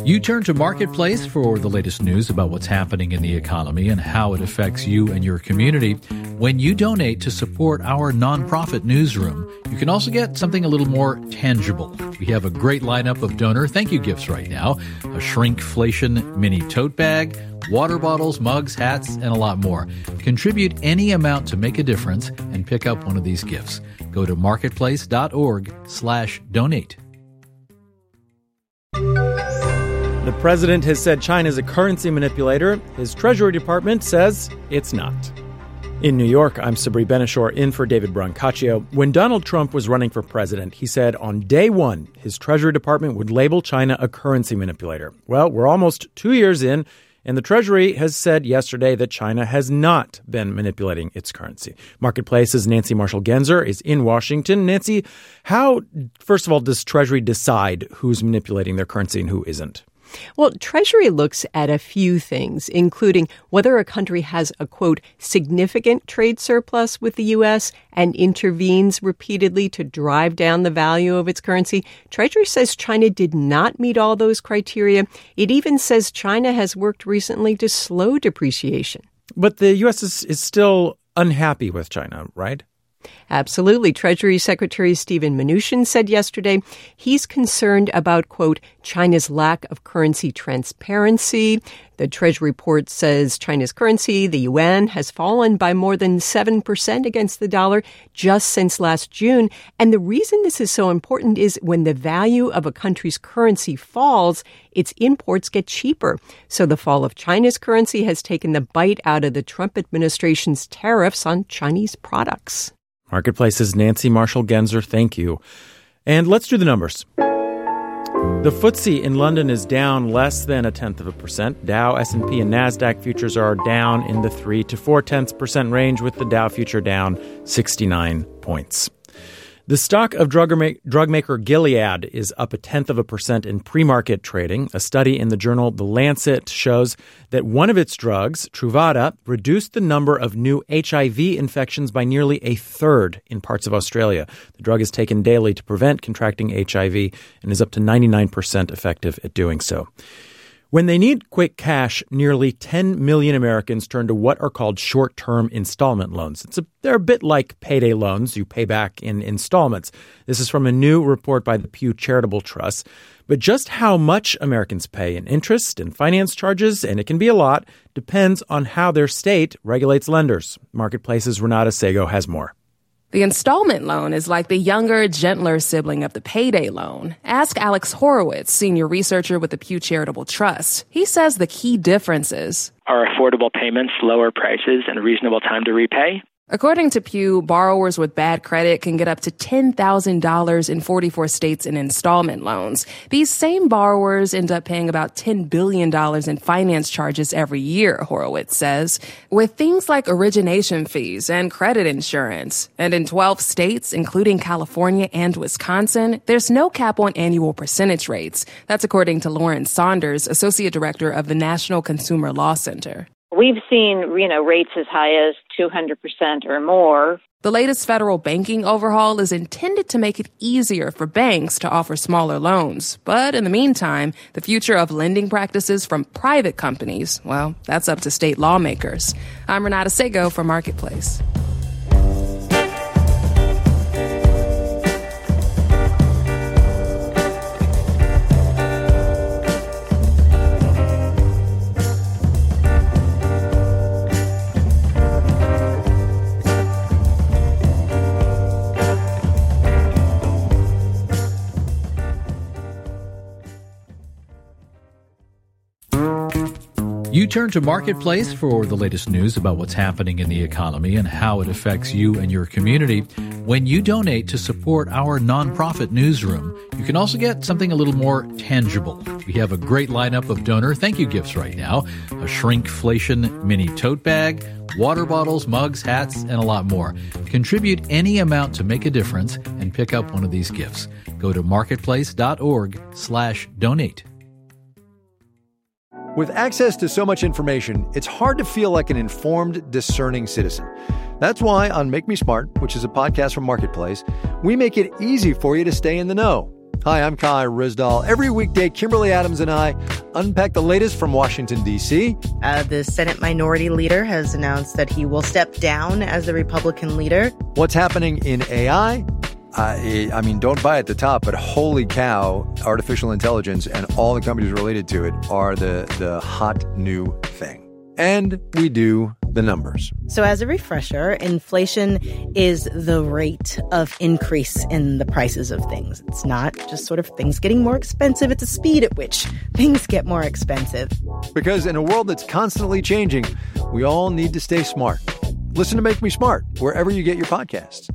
You turn to Marketplace for the latest news about what's happening in the economy and how it affects you and your community. When you donate to support our nonprofit newsroom, you can also get something a little more tangible. We have a great lineup of donor thank you gifts right now. A shrinkflation mini tote bag, water bottles, mugs, hats, and a lot more. Contribute any amount to make a difference and pick up one of these gifts. Go to marketplace.org/donate. The president has said China is a currency manipulator. His Treasury Department says it's not. In New York, I'm Sabri Benishore in for David Brancaccio. When Donald Trump was running for president, he said on day one, his Treasury Department would label China a currency manipulator. Well, we're almost 2 years in, and the Treasury has said yesterday that China has not been manipulating its currency. Marketplace's Nancy Marshall-Genzer is in Washington. Nancy, how, first of all, does Treasury decide who's manipulating their currency and who isn't? Well, Treasury looks at a few things, including whether a country has a, quote, significant trade surplus with the U.S. and intervenes repeatedly to drive down the value of its currency. Treasury says China did not meet all those criteria. It even says China has worked recently to slow depreciation. But the U.S. is still unhappy with China, right? Absolutely. Treasury Secretary Steven Mnuchin said yesterday he's concerned about, quote, China's lack of currency transparency. The Treasury report says China's currency, the yuan, has fallen by more than 7% against the dollar just since last June. And the reason this is so important is when the value of a country's currency falls, its imports get cheaper. So the fall of China's currency has taken the bite out of the Trump administration's tariffs on Chinese products. Marketplace's Nancy Marshall-Genzer, thank you. And let's do the numbers. The FTSE in London is down less than 0.1%. Dow, S&P, and NASDAQ futures are down in the 3 to 0.4% range, with the Dow future down 69 points. The stock of drug maker Gilead is up 0.1% in pre-market trading. A study in the journal The Lancet shows that one of its drugs, Truvada, reduced the number of new HIV infections by nearly a third in parts of Australia. The drug is taken daily to prevent contracting HIV and is up to 99% effective at doing so. When they need quick cash, nearly 10 million Americans turn to what are called short-term installment loans. They're a bit like payday loans you pay back in installments. This is from a new report by the Pew Charitable Trust. But just how much Americans pay in interest and finance charges, and it can be a lot, depends on how their state regulates lenders. Marketplace's Renata Sego has more. The installment loan is like the younger, gentler sibling of the payday loan. Ask Alex Horowitz, senior researcher with the Pew Charitable Trust. He says the key difference is are affordable payments, lower prices, and a reasonable time to repay. According to Pew, borrowers with bad credit can get up to $10,000 in 44 states in installment loans. These same borrowers end up paying about $10 billion in finance charges every year, Horowitz says, with things like origination fees and credit insurance. And in 12 states, including California and Wisconsin, there's no cap on annual percentage rates. That's according to Lauren Saunders, Associate Director of the National Consumer Law Center. We've seen, rates as high as 200% or more. The latest federal banking overhaul is intended to make it easier for banks to offer smaller loans. But in the meantime, the future of lending practices from private companies, well, that's up to state lawmakers. I'm Renata Sego for Marketplace. You turn to Marketplace for the latest news about what's happening in the economy and how it affects you and your community. When you donate to support our nonprofit newsroom, you can also get something a little more tangible. We have a great lineup of donor thank you gifts right now. A shrinkflation mini tote bag, water bottles, mugs, hats, and a lot more. Contribute any amount to make a difference and pick up one of these gifts. Go to marketplace.org/donate. With access to so much information, it's hard to feel like an informed, discerning citizen. That's why on Make Me Smart, which is a podcast from Marketplace, we make it easy for you to stay in the know. Hi, I'm Kai Rizdal. Every weekday, Kimberly Adams and I unpack the latest from Washington, D.C. The Senate Minority Leader has announced that he will step down as the Republican leader. What's happening in AI? I mean, don't buy at the top, but holy cow, artificial intelligence and all the companies related to it are the hot new thing. And we do the numbers. So as a refresher, inflation is the rate of increase in the prices of things. It's not just sort of things getting more expensive. It's the speed at which things get more expensive. Because in a world that's constantly changing, we all need to stay smart. Listen to Make Me Smart wherever you get your podcasts.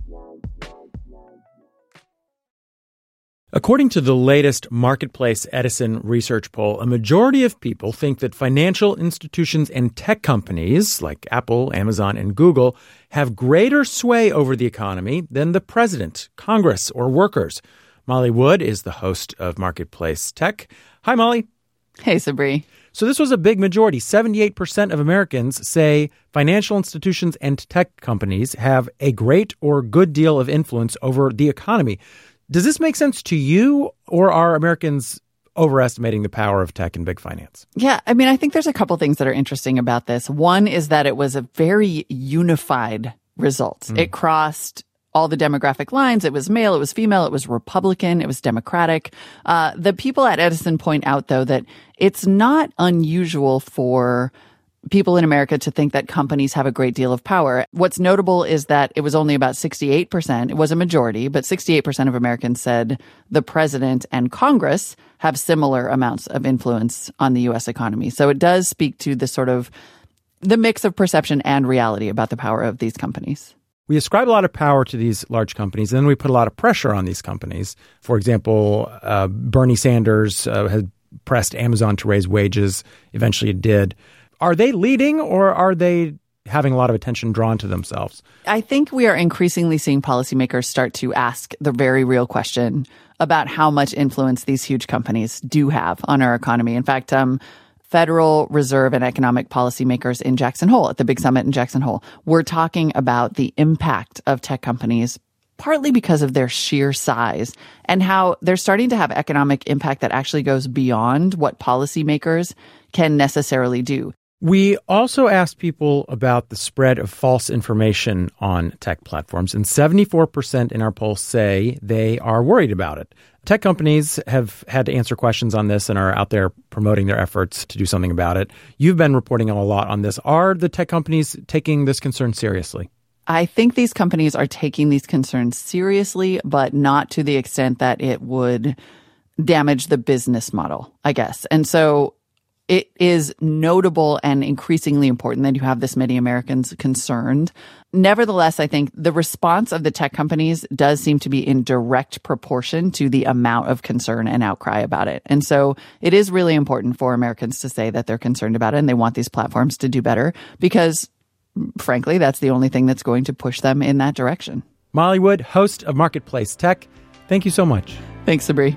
According to the latest Marketplace Edison research poll, a majority of people think that financial institutions and tech companies like Apple, Amazon, and Google have greater sway over the economy than the president, Congress, or workers. Molly Wood is the host of Marketplace Tech. Hi, Molly. Hey, Sabri. So this was a big majority. 78% of Americans say financial institutions and tech companies have a great or good deal of influence over the economy. Does this make sense to you, or are Americans overestimating the power of tech and big finance? Yeah, I mean, I think there's a couple things that are interesting about this. One is that it was a very unified result. It crossed all the demographic lines. It was male, it was female, it was Republican, it was Democratic. The people at Edison point out, though, that it's not unusual for people in America to think that companies have a great deal of power. What's notable is that it was only about 68%. It was a majority, but 68% of Americans said the president and Congress have similar amounts of influence on the U.S. economy. So it does speak to the sort of the mix of perception and reality about the power of these companies. We ascribe a lot of power to these large companies, and then we put a lot of pressure on these companies. For example, Bernie Sanders had pressed Amazon to raise wages. Eventually it did. Are they leading, or are they having a lot of attention drawn to themselves? I think we are increasingly seeing policymakers start to ask the very real question about how much influence these huge companies do have on our economy. In fact, Federal Reserve and economic policymakers in Jackson Hole, at the big summit in Jackson Hole, were talking about the impact of tech companies, partly because of their sheer size, and how they're starting to have economic impact that actually goes beyond what policymakers can necessarily do. We also asked people about the spread of false information on tech platforms, and 74% in our poll say they are worried about it. Tech companies have had to answer questions on this and are out there promoting their efforts to do something about it. You've been reporting a lot on this. Are the tech companies taking this concern seriously? I think these companies are taking these concerns seriously, but not to the extent that it would damage the business model, I guess. And so it is notable and increasingly important that you have this many Americans concerned. Nevertheless, I think the response of the tech companies does seem to be in direct proportion to the amount of concern and outcry about it. And so it is really important for Americans to say that they're concerned about it and they want these platforms to do better because, frankly, that's the only thing that's going to push them in that direction. Molly Wood, host of Marketplace Tech, thank you so much. Thanks, Sabri.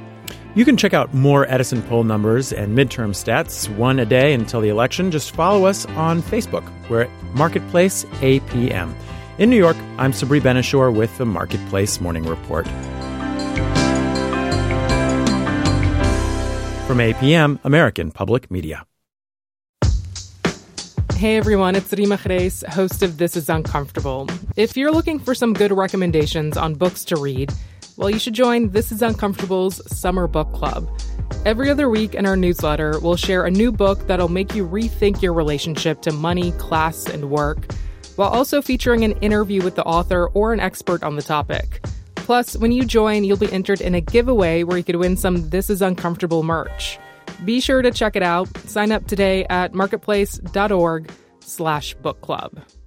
You can check out more Edison poll numbers and midterm stats, one a day until the election. Just follow us on Facebook. We're at Marketplace APM. In New York, I'm Sabri Benishore with the Marketplace Morning Report. From APM, American Public Media. Hey everyone, it's Rima Khreis, host of This Is Uncomfortable. If you're looking for some good recommendations on books to read, well, you should join This Is Uncomfortable's Summer Book Club. Every other week in our newsletter, we'll share a new book that'll make you rethink your relationship to money, class, and work, while also featuring an interview with the author or an expert on the topic. Plus, when you join, you'll be entered in a giveaway where you could win some This Is Uncomfortable merch. Be sure to check it out. Sign up today at marketplace.org/book club.